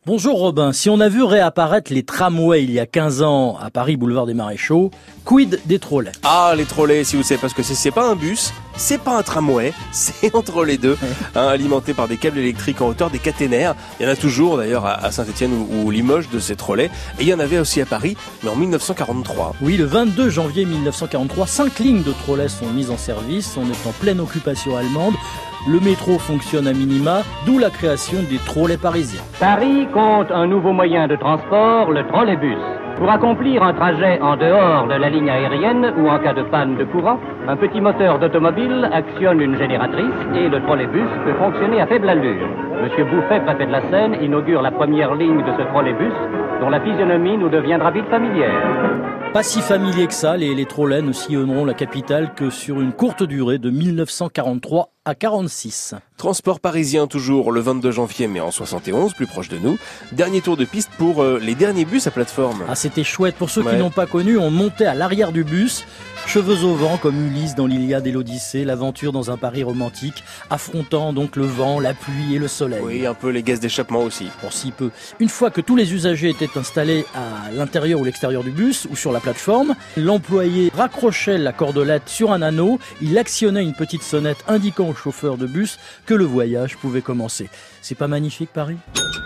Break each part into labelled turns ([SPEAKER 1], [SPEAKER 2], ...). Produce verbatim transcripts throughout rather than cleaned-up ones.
[SPEAKER 1] Bonjour Robin, si on a vu réapparaître les tramways il y a quinze ans à Paris, boulevard des Maréchaux, quid des trolleys?
[SPEAKER 2] Ah, les trolleys, si vous savez pas ce que c'est, c'est pas un bus, c'est pas un tramway, c'est entre les deux, hein, alimenté par des câbles électriques en hauteur, des caténaires. Il y en a toujours d'ailleurs à Saint-Étienne ou, ou Limoges de ces trolleys, et il y en avait aussi à Paris, mais en mille neuf cent quarante-trois.
[SPEAKER 1] Oui, le vingt-deux janvier mille neuf cent quarante-trois, cinq lignes de trolleys sont mises en service, on est en pleine occupation allemande. Le métro fonctionne à minima, d'où la création des trolleys parisiens.
[SPEAKER 3] Paris compte un nouveau moyen de transport, le trolleybus. Pour accomplir un trajet en dehors de la ligne aérienne ou en cas de panne de courant, un petit moteur d'automobile actionne une génératrice et le trolleybus peut fonctionner à faible allure. Monsieur Bouffet, préfet de la Seine, inaugure la première ligne de ce trolleybus, dont la physionomie nous deviendra vite familière.
[SPEAKER 1] Pas si familier que ça, les, les trolleys ne sillonneront la capitale que sur une courte durée de mille neuf cent quarante-trois à quarante-six.
[SPEAKER 2] Transport parisien toujours le vingt-deux janvier, mais en soixante et onze, plus proche de nous. Dernier tour de piste pour euh, les derniers bus à plateforme.
[SPEAKER 1] Ah, c'était chouette. Pour ceux
[SPEAKER 2] ouais.
[SPEAKER 1] qui n'ont pas connu, on montait à l'arrière du bus, cheveux au vent comme Ulysse dans l'Iliade et l'Odyssée, l'aventure dans un Paris romantique, affrontant donc le vent, la pluie et le soleil.
[SPEAKER 2] Oui, un peu les gaz d'échappement aussi.
[SPEAKER 1] Pour si peu. Une fois que tous les usagers étaient installés à l'intérieur ou l'extérieur du bus ou sur la plateforme, l'employé raccrochait la cordelette sur un anneau, il actionnait une petite sonnette indiquant au chauffeur de bus que le voyage pouvait commencer. C'est pas magnifique, Paris ?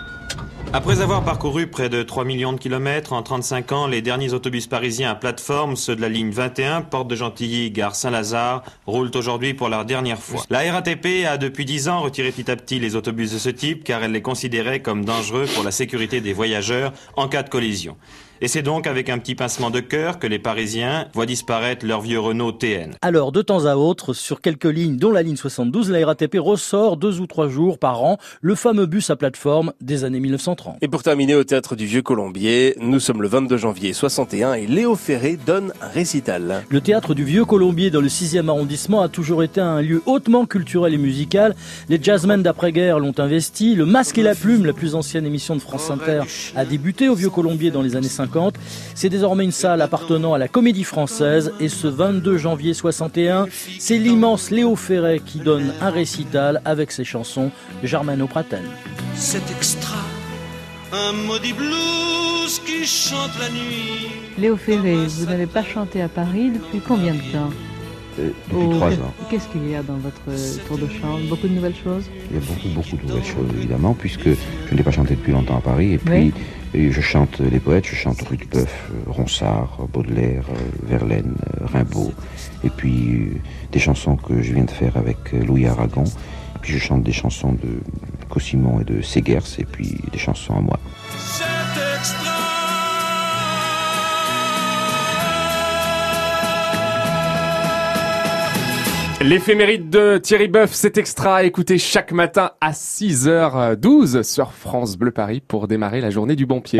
[SPEAKER 4] Après avoir parcouru près de trois millions de kilomètres en trente-cinq ans, les derniers autobus parisiens à plateforme, ceux de la ligne vingt et un, Porte de Gentilly, gare Saint-Lazare, roulent aujourd'hui pour leur dernière fois. La R A T P a depuis dix ans retiré petit à petit les autobus de ce type car elle les considérait comme dangereux pour la sécurité des voyageurs en cas de collision. Et c'est donc avec un petit pincement de cœur que les Parisiens voient disparaître leur vieux Renault T N.
[SPEAKER 1] Alors, de temps à autre, sur quelques lignes, dont la ligne soixante-douze, la R A T P ressort deux ou trois jours par an le fameux bus à plateforme des années mille neuf cent trente.
[SPEAKER 2] Et pour terminer au théâtre du Vieux Colombier, nous sommes le vingt-deux janvier soixante et un et Léo Ferré donne un récital.
[SPEAKER 1] Le théâtre du Vieux Colombier dans le sixième arrondissement a toujours été un lieu hautement culturel et musical. Les jazzmen d'après-guerre l'ont investi. Le Masque et la Plume, la plus ancienne émission de France Inter, a débuté au Vieux Colombier dans les années cinquante. C'est désormais une salle appartenant à la Comédie Française et ce vingt-deux janvier soixante et un, c'est l'immense Léo Ferré qui donne un récital avec ses chansons Germano Pratel.
[SPEAKER 5] C'est extra, un maudit blues qui chante la nuit.
[SPEAKER 6] Léo Ferré, vous n'avez pas chanté à Paris depuis combien de temps ?
[SPEAKER 7] Euh, depuis oh, trois ans.
[SPEAKER 6] Qu'est-ce qu'il y a dans votre tour de chant ? Beaucoup de nouvelles choses ?
[SPEAKER 7] Il y a beaucoup, beaucoup de nouvelles choses, évidemment, puisque je n'ai pas chanté depuis longtemps à Paris. Et puis, oui. et je chante les poètes, je chante Rudebeuf, Ronsard, Baudelaire, Verlaine, Rimbaud. Et puis, euh, des chansons que je viens de faire avec Louis Aragon. Et puis, je chante des chansons de Cossimon et de Segers, et puis des chansons à moi.
[SPEAKER 5] C'est extra.
[SPEAKER 8] L'éphéméride de Thierry Boeuf, c'est extra à écouter chaque matin à six heures douze sur France Bleu Paris pour démarrer la journée du bon pied.